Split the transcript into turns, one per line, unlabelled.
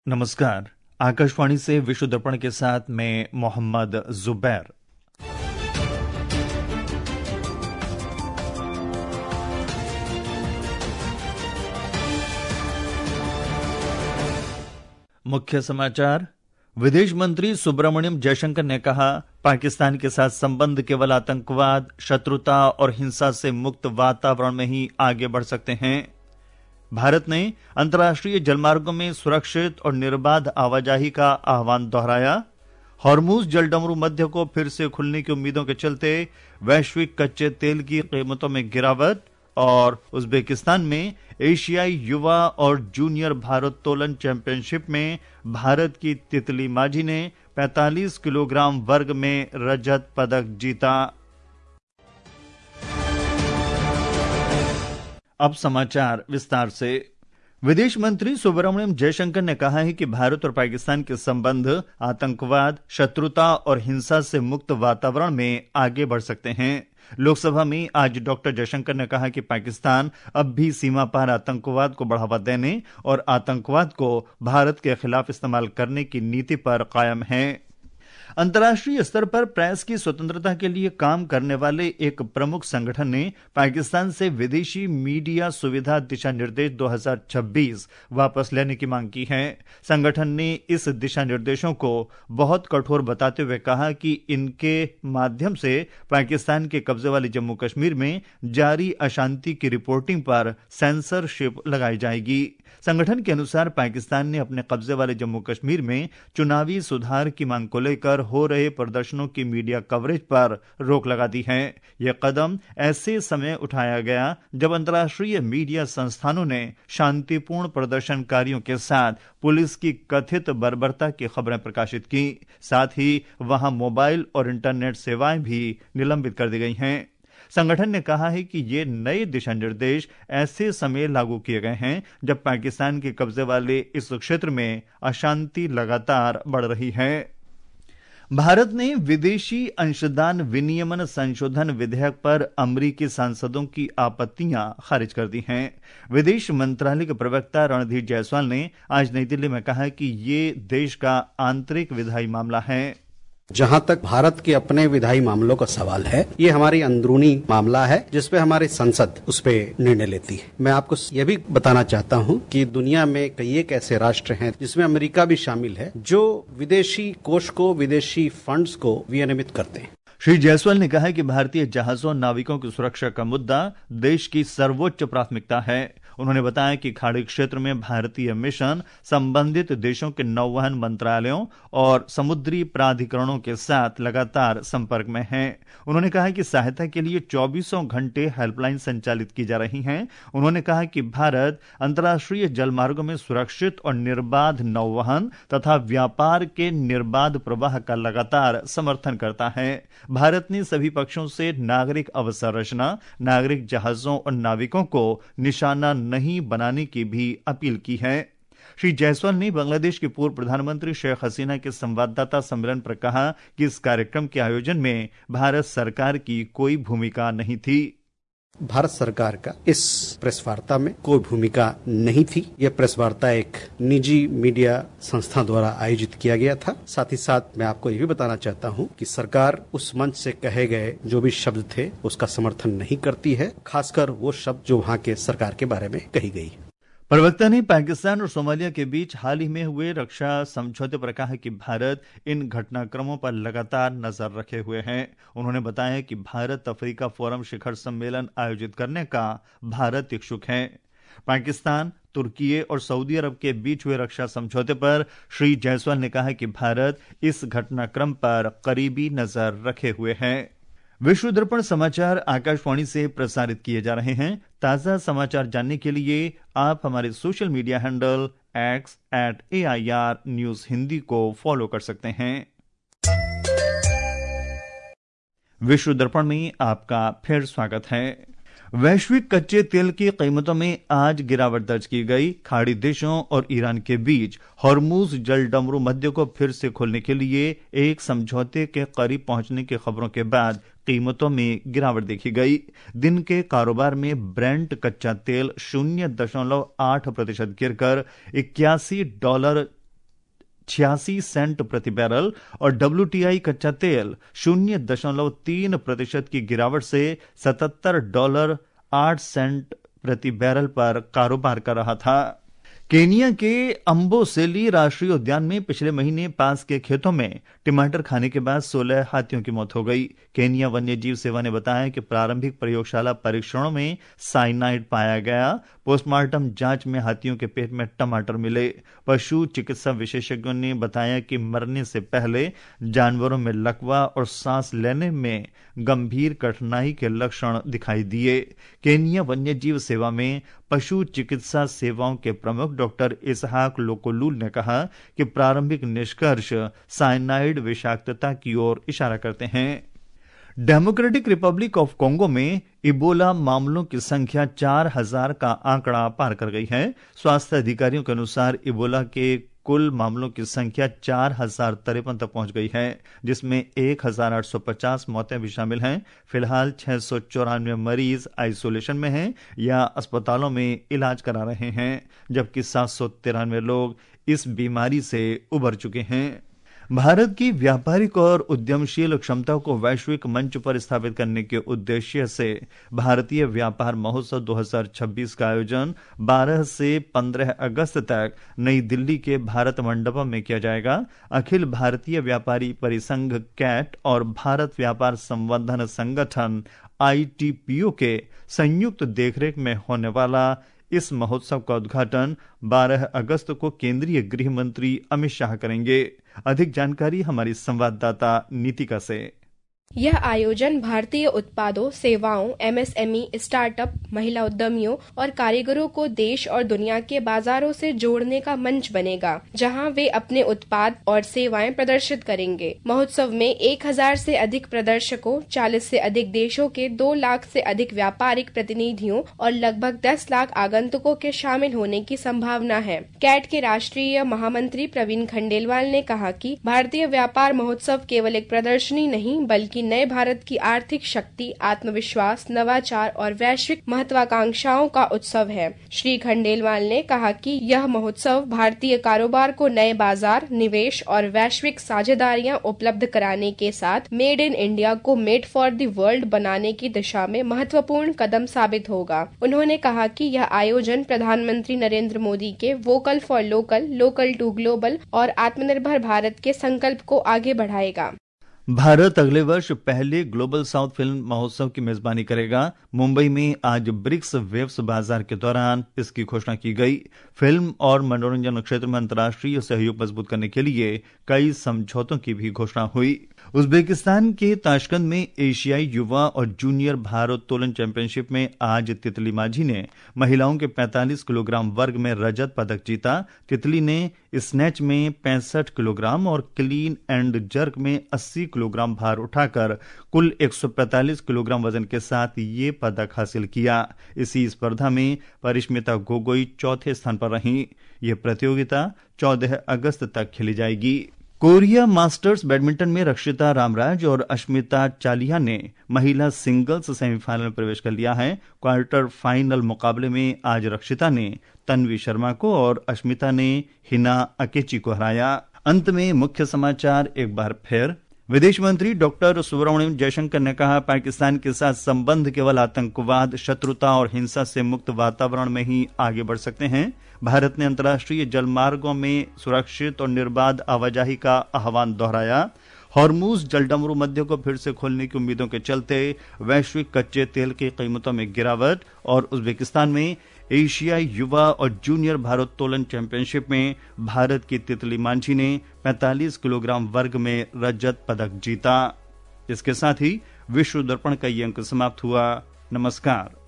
नमस्कार। आकाशवाणी से विश्व दर्पण के साथ मैं मोहम्मद जुबैर। मुख्य समाचार। विदेश मंत्री सुब्रमण्यम जयशंकर ने कहा, पाकिस्तान के साथ संबंध केवल आतंकवाद, शत्रुता और हिंसा से मुक्त वातावरण में ही आगे बढ़ सकते हैं। भारत ने अंतर्राष्ट्रीय जलमार्गों में सुरक्षित और निर्बाध आवाजाही का आह्वान दोहराया। हॉर्मुज जलडमरू मध्य को फिर से खुलने की उम्मीदों के चलते वैश्विक कच्चे तेल की कीमतों में गिरावट। और उज्बेकिस्तान में एशियाई युवा और जूनियर भारोत्तोलन चैंपियनशिप में भारत की तितली माझी ने 45 किलोग्राम वर्ग में रजत पदक जीता। अब समाचार विस्तार से। विदेश मंत्री सुब्रमण्यम जयशंकर ने कहा है कि भारत और पाकिस्तान के संबंध आतंकवाद, शत्रुता और हिंसा से मुक्त वातावरण में आगे बढ़ सकते हैं। लोकसभा में आज डॉक्टर जयशंकर ने कहा कि पाकिस्तान अब भी सीमा पार आतंकवाद को बढ़ावा देने और आतंकवाद को भारत के खिलाफ इस्तेमाल करने की नीति पर कायम है। अंतर्राष्ट्रीय स्तर पर प्रेस की स्वतंत्रता के लिए काम करने वाले एक प्रमुख संगठन ने पाकिस्तान से विदेशी मीडिया सुविधा दिशा निर्देश 2026 वापस लेने की मांग की है। संगठन ने इस दिशा निर्देशों को बहुत कठोर बताते हुए कहा कि इनके माध्यम से पाकिस्तान के कब्जे वाले जम्मू कश्मीर में जारी अशांति की रिपोर्टिंग पर सेंसरशिप लगाई जाएगी। संगठन के अनुसार पाकिस्तान ने अपने कब्जे वाले जम्मू कश्मीर में चुनावी सुधार की मांग को लेकर हो रहे प्रदर्शनों की मीडिया कवरेज पर रोक लगा दी है। यह कदम ऐसे समय उठाया गया जब अंतर्राष्ट्रीय मीडिया संस्थानों ने शांतिपूर्ण प्रदर्शनकारियों के साथ पुलिस की कथित बर्बरता की खबरें प्रकाशित की। साथ ही वहां मोबाइल और इंटरनेट सेवाएं भी निलंबित कर दी गई हैं। संगठन ने कहा है कि ये नए दिशा निर्देश ऐसे समय लागू किए गए हैं जब पाकिस्तान के कब्जे वाले इस क्षेत्र में अशांति लगातार बढ़ रही है। भारत ने विदेशी अंशदान विनियमन संशोधन विधेयक पर अमरीकी सांसदों की आपत्तियां खारिज कर दी हैं। विदेश मंत्रालय के प्रवक्ता रणधीर जायसवाल ने आज नई दिल्ली में कहा कि ये देश का आंतरिक विधायी मामला है।
जहां तक भारत के अपने विधायी मामलों का सवाल है, ये हमारी अंदरूनी मामला है जिसपे हमारी संसद उस पे निर्णय लेती है। मैं आपको ये भी बताना चाहता हूं कि दुनिया में कई एक ऐसे राष्ट्र हैं जिसमें अमेरिका भी शामिल है जो विदेशी कोष को, विदेशी फंड्स को विनियमित करते हैं।
श्री जायसवाल ने कहा कि भारतीय जहाजों और नाविकों की सुरक्षा का मुद्दा देश की सर्वोच्च प्राथमिकता है। उन्होंने बताया कि खाड़ी क्षेत्र में भारतीय मिशन संबंधित देशों के नौवहन मंत्रालयों और समुद्री प्राधिकरणों के साथ लगातार संपर्क में हैं। उन्होंने कहा कि सहायता के लिए 24 घंटे हेल्पलाइन संचालित की जा रही हैं। उन्होंने कहा कि भारत अंतर्राष्ट्रीय जलमार्गों में सुरक्षित और निर्बाध नौवहन तथा व्यापार के निर्बाध प्रवाह का लगातार समर्थन करता है। भारत ने सभी पक्षों से नागरिक अवसंरचना, नागरिक जहाजों और नाविकों को निशाना नहीं बनाने की भी अपील की है। श्री जायसवाल ने बांग्लादेश की पूर्व प्रधानमंत्री शेख हसीना के संवाददाता सम्मेलन पर कहा कि इस कार्यक्रम के आयोजन में भारत सरकार की कोई भूमिका नहीं थी।
भारत सरकार का इस प्रेस वार्ता में कोई भूमिका नहीं थी। यह प्रेस वार्ता एक निजी मीडिया संस्था द्वारा आयोजित किया गया था। साथ ही साथ मैं आपको यह भी बताना चाहता हूं कि सरकार उस मंच से कहे गए जो भी शब्द थे उसका समर्थन नहीं करती है, खासकर वो शब्द जो वहां के सरकार के बारे में कही गई।
प्रवक्ता ने पाकिस्तान और सोमालिया के बीच हाल ही में हुए रक्षा समझौते पर कहा कि भारत इन घटनाक्रमों पर लगातार नजर रखे हुए हैं। उन्होंने बताया कि भारत अफ्रीका फोरम शिखर सम्मेलन आयोजित करने का भारत इच्छुक है। पाकिस्तान, तुर्की और सऊदी अरब के बीच हुए रक्षा समझौते पर श्री जायसवाल ने कहा कि भारत इस घटनाक्रम पर करीबी नजर रखे हुए है। विश्व दर्पण समाचार आकाशवाणी से प्रसारित किए जा रहे हैं। ताजा समाचार जानने के लिए आप हमारे social media handle x@AIR news Hindi को फॉलो कर सकते हैं। विश्व दर्पण में आपका फिर स्वागत है। वैश्विक कच्चे तेल की कीमतों में आज गिरावट दर्ज की गई। खाड़ी देशों और ईरान के बीच हॉर्मुज जलडमरू मध्य को फिर से खोलने के लिए एक समझौते के करीब पहुंचने की खबरों के बाद कीमतों में गिरावट देखी गई। दिन के कारोबार में ब्रेंट कच्चा तेल 0.8% गिरकर $81 86 सेंट प्रति बैरल और WTI कच्चा तेल 0.3% की गिरावट से $77.08 प्रति बैरल पर कारोबार कर रहा था। केनिया के अम्बोसेली राष्ट्रीय उद्यान में पिछले महीने पास के खेतों में टमाटर खाने के बाद 16 हाथियों की मौत हो गई। केनिया वन्य जीव सेवा ने बताया कि प्रारंभिक प्रयोगशाला परीक्षणों में साइनाइड पाया गया। पोस्टमार्टम जांच में हाथियों के पेट में टमाटर मिले। पशु चिकित्सा विशेषज्ञों ने बताया कि मरने से पहले जानवरों में लकवा और सांस लेने में गंभीर कठिनाई के लक्षण दिखाई दिए। केनिया वन्य जीव सेवा में पशु चिकित्सा सेवाओं के प्रमुख डॉक्टर इसहाक लोकोलूल ने कहा कि प्रारंभिक निष्कर्ष साइनाइड विषाक्तता की ओर इशारा करते हैं। डेमोक्रेटिक रिपब्लिक ऑफ कोंगो में इबोला मामलों की संख्या 4000 का आंकड़ा पार कर गई है। स्वास्थ्य अधिकारियों के अनुसार इबोला के कुल मामलों की संख्या 4053 तक पहुंच गई है, जिसमें 1850 मौतें भी शामिल हैं। फिलहाल 694 मरीज आइसोलेशन में हैं या अस्पतालों में इलाज करा रहे हैं, जबकि 793 लोग इस बीमारी से उबर चुके हैं। भारत की व्यापारिक और उद्यमशील क्षमता को वैश्विक मंच पर स्थापित करने के उद्देश्य से भारतीय व्यापार महोत्सव 2026 का आयोजन 12 से 15 अगस्त तक नई दिल्ली के भारत मंडपम में किया जाएगा। अखिल भारतीय व्यापारी परिसंघ कैट और भारत व्यापार संवर्धन संगठन ITPO के संयुक्त देखरेख में होने वाला इस महोत्सव का उद्घाटन 12 अगस्त को केंद्रीय गृह मंत्री अमित शाह करेंगे। अधिक जानकारी हमारी संवाददाता नीतिका से।
यह आयोजन भारतीय उत्पादों, सेवाओं, MSME, स्टार्टअप, महिला उद्यमियों और कारीगरों को देश और दुनिया के बाजारों से जोड़ने का मंच बनेगा, जहां वे अपने उत्पाद और सेवाएं प्रदर्शित करेंगे। महोत्सव में 1000 से अधिक प्रदर्शकों, 40 से अधिक देशों के 2 लाख से अधिक व्यापारिक प्रतिनिधियों और लगभग 10 लाख आगंतुकों के शामिल होने की संभावना है। कैट के राष्ट्रीय महामंत्री प्रवीण खंडेलवाल ने कहा कि भारतीय व्यापार महोत्सव केवल एक प्रदर्शनी नहीं बल्कि नए भारत की आर्थिक शक्ति, आत्मविश्वास, नवाचार और वैश्विक महत्वाकांक्षाओं का उत्सव है। श्री खंडेलवाल ने कहा कि यह महोत्सव भारतीय कारोबार को नए बाजार, निवेश और वैश्विक साझेदारियां उपलब्ध कराने के साथ मेड इन इंडिया को मेड फॉर द वर्ल्ड बनाने की दिशा में महत्वपूर्ण कदम साबित होगा। उन्होंने कहा कि यह आयोजन प्रधानमंत्री नरेंद्र मोदी के vocal for local, local to global और आत्मनिर्भर भारत के संकल्प को आगे बढ़ाएगा।
भारत अगले वर्ष पहले ग्लोबल साउथ फिल्म महोत्सव की मेजबानी करेगा। मुंबई में आज ब्रिक्स वेव्स बाजार के दौरान इसकी घोषणा की गई। फिल्म और मनोरंजन क्षेत्र में अंतर्राष्ट्रीय सहयोग मजबूत करने के लिए कई समझौतों की भी घोषणा हुई। उज्बेकिस्तान के ताशकंद में एशियाई युवा और जूनियर भारोत्तोलन चैंपियनशिप में आज तितली माझी ने महिलाओं के 45 किलोग्राम वर्ग में रजत पदक जीता। तितली ने स्नैच में 65 किलोग्राम और क्लीन एंड जर्क में 80 किलोग्राम भार उठाकर कुल 145 किलोग्राम वजन के साथ ये पदक हासिल किया। इसी स्पर्धा में परिष्मिता गोगोई चौथे स्थान पर रहीं। ये प्रतियोगिता 14 अगस्त तक खेली जाएगी। कोरिया मास्टर्स बैडमिंटन में रक्षिता रामराज और अश्मिता चालिहा ने महिला सिंगल्स सेमीफाइनल में प्रवेश कर लिया है। क्वार्टर फाइनल मुकाबले में आज रक्षिता ने तन्वी शर्मा को और अश्मिता ने हिना अकेची को हराया। अंत में मुख्य समाचार एक बार फिर। विदेश मंत्री डॉक्टर सुब्रमण्यम जयशंकर ने कहा, पाकिस्तान के साथ संबंध केवल आतंकवाद, शत्रुता और हिंसा से मुक्त वातावरण में ही आगे बढ़ सकते हैं। भारत ने अंतर्राष्ट्रीय जलमार्गों में सुरक्षित और निर्बाध आवाजाही का आह्वान दोहराया। हॉर्मुज जलडमरू मध्य को फिर से खोलने की उम्मीदों के चलते वैश्विक कच्चे तेल की कीमतों में गिरावट। और उज्बेकिस्तान में एशियाई युवा और जूनियर भारोत्तोलन चैंपियनशिप में भारत की तितली मांझी ने 45 किलोग्राम वर्ग में रजत पदक जीता। इसके साथ ही विश्व दर्पण का ये अंक समाप्त हुआ। नमस्कार।